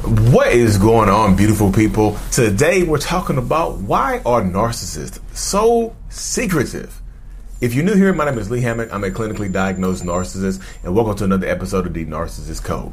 What is going on, beautiful people? Today we're talking about why are narcissists so secretive? If you're new here, my name is Lee Hammock. I'm a clinically diagnosed narcissist, and welcome to another episode of The Narcissist Code.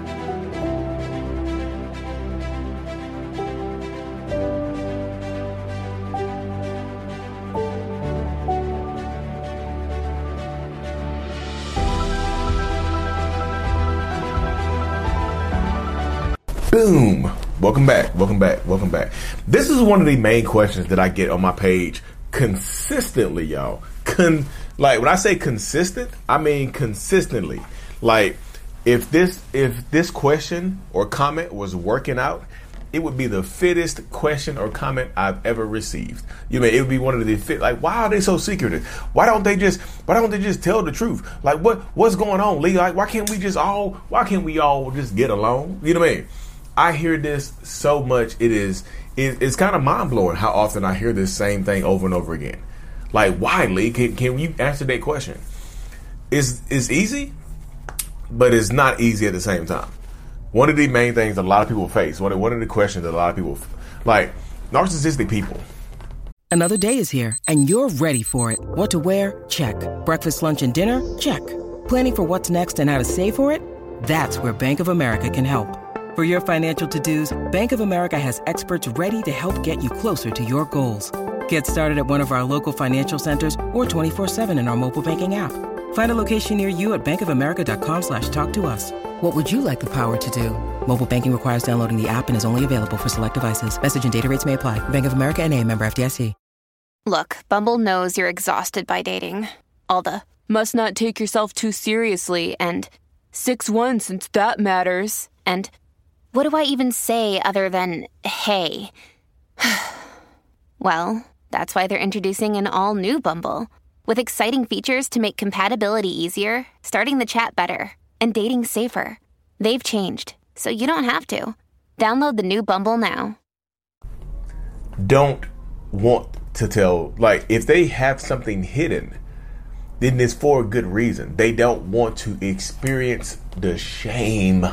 Boom. Welcome back. This is one of the main questions that I get on my page consistently, y'all. Like when I say consistent, I mean consistently. Like if this question or comment was working out, it would be the fittest question or comment I've ever received. You know, it would be one of the fit. Like, why are they so secretive? Why don't they just tell the truth? Like, what's going on, Lee? Like, why can't we all just get along? You know what I mean? I hear this so much. It's kind of mind blowing how often I hear this same thing over and over again. Like, why, Lee? Can you answer that question? It's easy, but it's not easy at the same time. One of the main things that a lot of people face, one of the questions that a lot of people, like narcissistic people. Another day is here and you're ready for it. What to wear? Check. Breakfast, lunch, and dinner? Check. Planning for what's next and how to save for it? That's where Bank of America can help. For your financial to-dos, Bank of America has experts ready to help get you closer to your goals. Get started at one of our local financial centers or 24/7 in our mobile banking app. Find a location near you at bankofamerica.com/talktous. What would you like the power to do? Mobile banking requires downloading the app and is only available for select devices. Message and data rates may apply. Bank of America N.A., member FDIC. Look, Bumble knows you're exhausted by dating. All the, must not take yourself too seriously, and 6'1" since that matters, and what do I even say other than, hey? Well, that's why they're introducing an all-new Bumble, with exciting features to make compatibility easier, starting the chat better, and dating safer. They've changed, so you don't have to. Download the new Bumble now. Don't want to tell, like, if they have something hidden, then it's for a good reason. They don't want to experience the shame.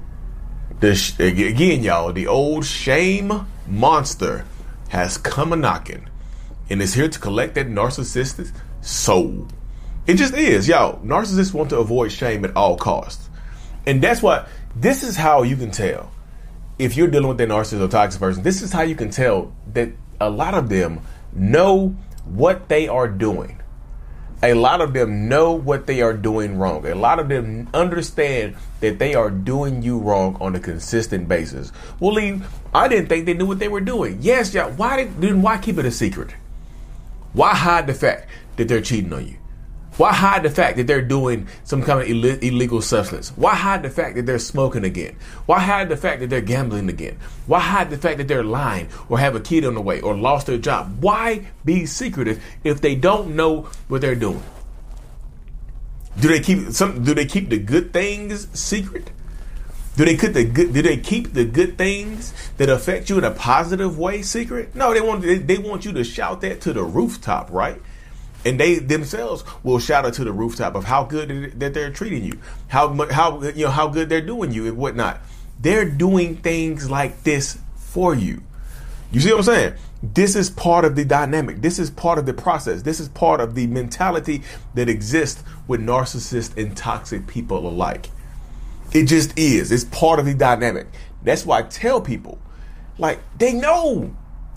Again, y'all, the old shame monster has come a-knocking and is here to collect that narcissistic soul. It just is, y'all. Narcissists want to avoid shame at all costs. And that's why this is how you can tell if you're dealing with a narcissist or toxic person. This is how you can tell that a lot of them know what they are doing. A lot of them know what they are doing wrong. A lot of them understand that they are doing you wrong on a consistent basis. Well, Lee, I didn't think they knew what they were doing. Yes, y'all. Why keep it a secret? Why hide the fact that they're cheating on you? Why hide the fact that they're doing some kind of illegal substance? Why hide the fact that they're smoking again? Why hide the fact that they're gambling again? Why hide the fact that they're lying or have a kid on the way or lost their job? Why be secretive if they don't know what they're doing? Do they keep the good things secret? Do they keep the good things that affect you in a positive way secret? No, they want you to shout that to the rooftop, right? And they themselves will shout it to the rooftop of how good that they're treating you, how good they're doing you and whatnot. They're doing things like this for you. You see what I'm saying? This is part of the dynamic. This is part of the process. This is part of the mentality that exists with narcissists and toxic people alike. It just is. It's part of the dynamic. That's why I tell people, like, they know.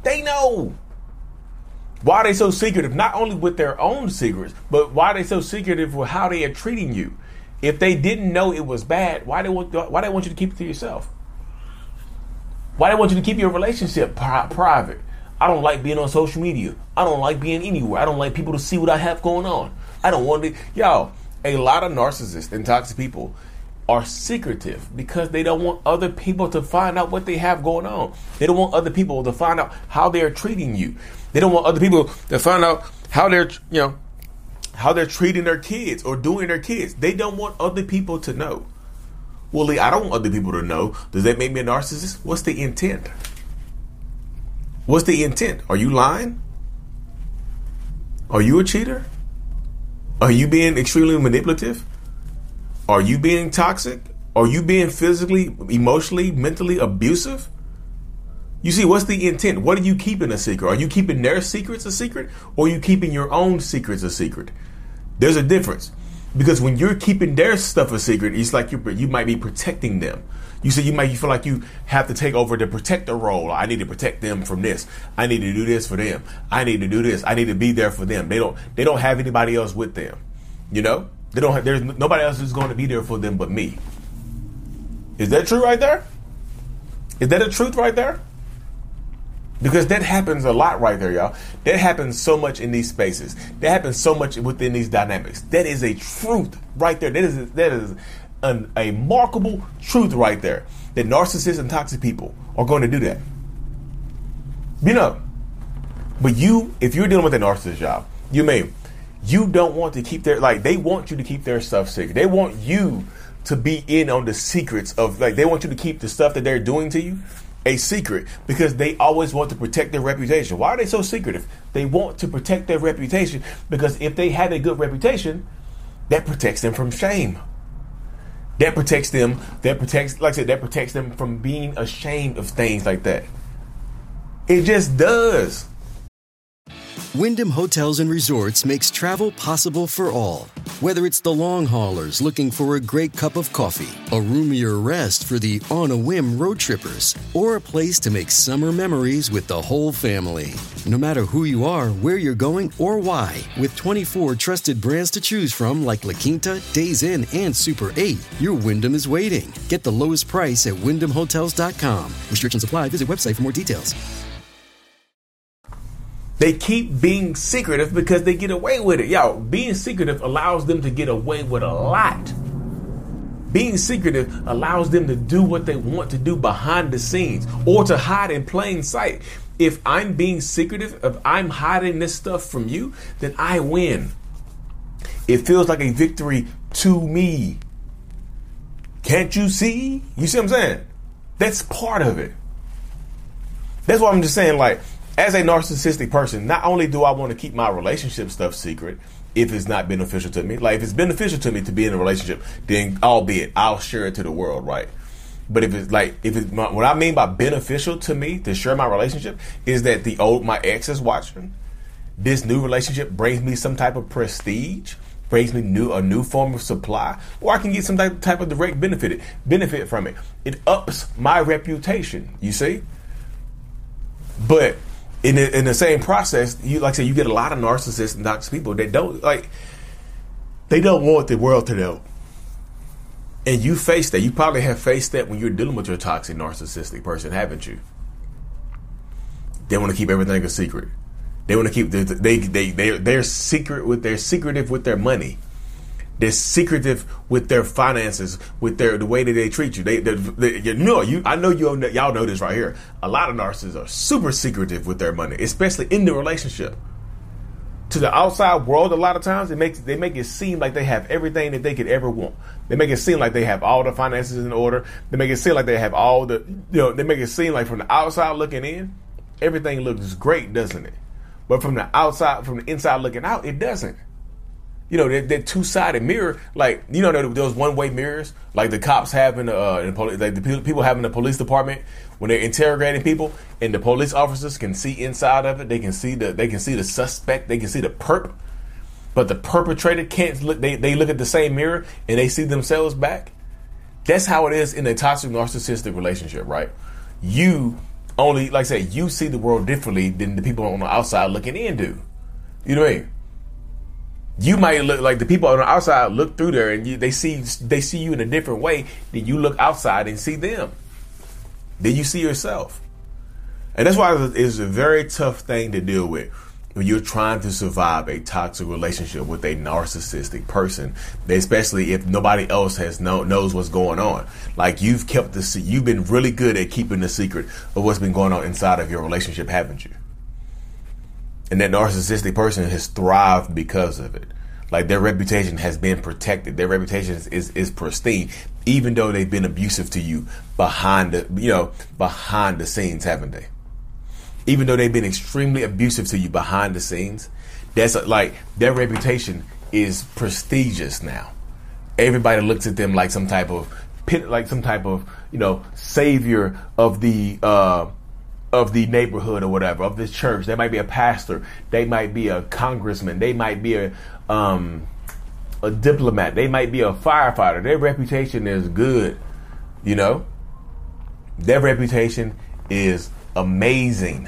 Why are they so secretive? Not only with their own secrets, but why are they so secretive with how they are treating you? If they didn't know it was bad, why they want you to keep it to yourself? Why they want you to keep your relationship private? I don't like being on social media. I don't like being anywhere. I don't like people to see what I have going on. I don't want to. Y'all, a lot of narcissists and toxic people are secretive because they don't want other people to find out what they have going on. They don't want other people to find out how they're treating you. They don't want other people to find out how they're treating their kids or doing their kids. They don't want other people to know. Well, Lee, I don't want other people to know. Does that make me a narcissist? What's the intent? What's the intent? Are you lying? Are you a cheater? Are you being extremely manipulative? Are you being toxic? Are you being physically, emotionally, mentally abusive? You see, what's the intent? What are you keeping a secret? Are you keeping their secrets a secret, or are you keeping your own secrets a secret? There's a difference. Because when you're keeping their stuff a secret, it's like you might be protecting them. You see, you feel like you have to take over the protector role. I need to protect them from this. I need to do this for them. I need to do this. I need to be there for them. They don't have anybody else with them. You know, there's nobody else who's going to be there for them but me. Is that true right there? Is that a truth right there? Because that happens a lot right there, y'all. That happens so much in these spaces. That happens so much within these dynamics. That is a truth right there. That is a remarkable truth right there. That narcissists and toxic people are going to do that. You know, but if you're dealing with a narcissist, y'all, you don't want to keep they want you to keep their stuff secret. They want you to be in on the secrets of, they want you to keep the stuff that they're doing to you a secret, because they always want to protect their reputation. Why are they so secretive? They want to protect their reputation, because if they have a good reputation, that protects them from shame. That protects them from being ashamed of things like that. It just does. Wyndham Hotels and Resorts makes travel possible for all. Whether it's the long haulers looking for a great cup of coffee, a roomier rest for the on-a-whim road trippers, or a place to make summer memories with the whole family. No matter who you are, where you're going, or why, with 24 trusted brands to choose from like La Quinta, Days Inn, and Super 8, your Wyndham is waiting. Get the lowest price at WyndhamHotels.com. Restrictions apply. Visit website for more details. They keep being secretive because they get away with it. Yo, being secretive allows them to get away with a lot. Being secretive allows them to do what they want to do behind the scenes, or to hide in plain sight. If I'm being secretive, if I'm hiding this stuff from you, then I win. It feels like a victory to me. Can't you see? You see what I'm saying? That's part of it. That's why I'm just saying, as a narcissistic person, not only do I want to keep my relationship stuff secret if it's not beneficial to me. If it's beneficial to me to be in a relationship, then albeit I'll share it to the world, right? But what I mean by beneficial to me to share my relationship is that my ex is watching. This new relationship brings me some type of prestige, brings me a new form of supply, or I can get some type of direct benefit from it. It ups my reputation, you see? But in the same process, you get a lot of narcissists and toxic people that don't want the world to know. And you face that. You probably have faced that when you're dealing with your toxic narcissistic person, haven't you? They want to keep everything a secret. They want to keep they're secretive with their money. They're secretive with their finances, with the way that they treat you. I know y'all know this right here. A lot of narcissists are super secretive with their money, especially in the relationship. To the outside world, a lot of times they make it seem like they have everything that they could ever want. They make it seem like they have all the finances in order. They make it seem like they have all the, they make it seem like from the outside looking in, everything looks great, doesn't it? But from the inside looking out, it doesn't. That two-sided mirror, those one-way mirrors, like the cops have in the police, like the people have in the police department when they're interrogating people, and the police officers can see inside of it. They can see the suspect, they can see the perp, but the perpetrator can't look. They look at the same mirror and they see themselves back. That's how it is in a toxic narcissistic relationship, right? You only, you see the world differently than the people on the outside looking in do. You know what I mean? You might look like the people on the outside look through there and they see you in a different way than you look outside and see them. Then you see yourself. And that's why it's a very tough thing to deal with when you're trying to survive a toxic relationship with a narcissistic person, especially if nobody else knows what's going on. You've been really good at keeping the secret of what's been going on inside of your relationship, haven't you? And that narcissistic person has thrived because of it. Their reputation has been protected. Their reputation is pristine, even though they've been abusive to you behind the scenes, haven't they? Even though they've been extremely abusive to you behind the scenes, their reputation is prestigious now. Everybody looks at them like some type of like some type of, savior of the neighborhood or whatever, of this church. They might be a pastor. They might be a congressman. They might be a diplomat. They might be a firefighter. Their reputation is good, Their reputation is amazing.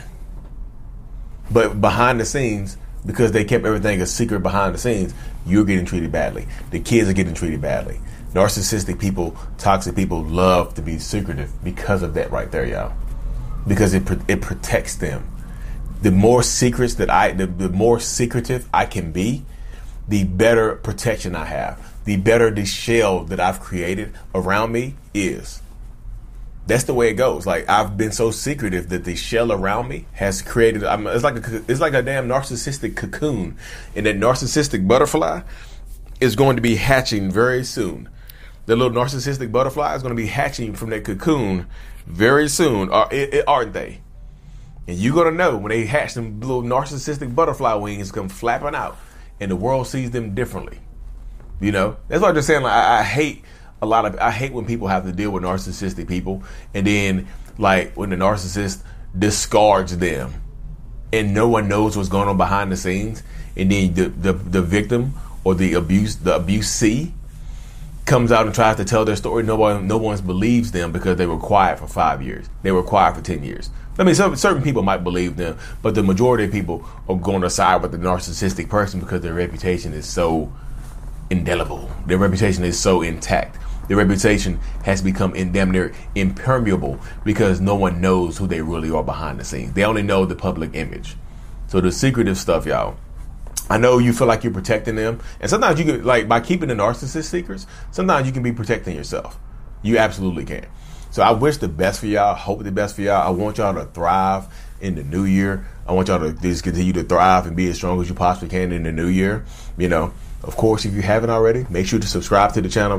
But behind the scenes, because they kept everything a secret behind the scenes, you're getting treated badly. The kids are getting treated badly. Narcissistic people, toxic people love to be secretive because of that right there, y'all. Because it protects them. The more secrets the more secretive I can be, the better protection I have. The better the shell that I've created around me is. That's the way it goes. Like, I've been so secretive that the shell around me has created. It's like a damn narcissistic cocoon, and that narcissistic butterfly is going to be hatching very soon. The little narcissistic butterfly is going to be hatching from that cocoon very soon, aren't they? And you're going to know when they hatch, them little narcissistic butterfly wings come flapping out, and the world sees them differently. That's why I'm just saying. Like, I hate when people have to deal with narcissistic people, and then like when the narcissist discards them, and no one knows what's going on behind the scenes, and then the victim or the abusee comes out and tries to tell their story. No one believes them because they were quiet for 5 years. They were quiet for 10 years. I mean, certain people might believe them, but the majority of people are going to side with the narcissistic person because their reputation is so indelible. Their reputation is so intact. Their reputation has become damn near impermeable because no one knows who they really are behind the scenes. They only know the public image. So the secretive stuff, y'all. I know you feel like you're protecting them, and sometimes you can, like, by keeping the narcissist secrets, sometimes you can be protecting yourself. You absolutely can. So I wish the best for y'all. Hope the best for y'all. I want y'all to thrive in the new year. I want y'all to just continue to thrive and be as strong as you possibly can in the new year. Of course, if you haven't already, make sure to subscribe to the channel.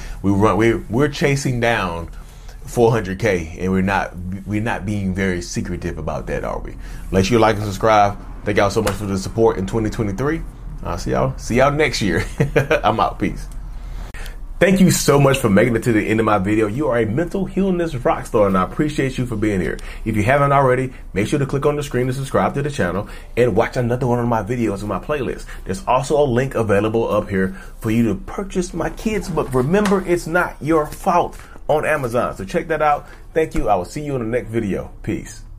We're chasing down 400K, and we're not being very secretive about that, are we? Make sure you like and subscribe. Thank y'all so much for the support in 2023. I'll see y'all next year. I'm out. Peace. Thank you so much for making it to the end of my video. You are a mental healness rock star, and I appreciate you for being here. If you haven't already, make sure to click on the screen to subscribe to the channel and watch another one of my videos in my playlist. There's also a link available up here for you to purchase my kids' book, Remember It's Not Your Fault, on Amazon. So check that out. Thank you. I will see you in the next video. Peace.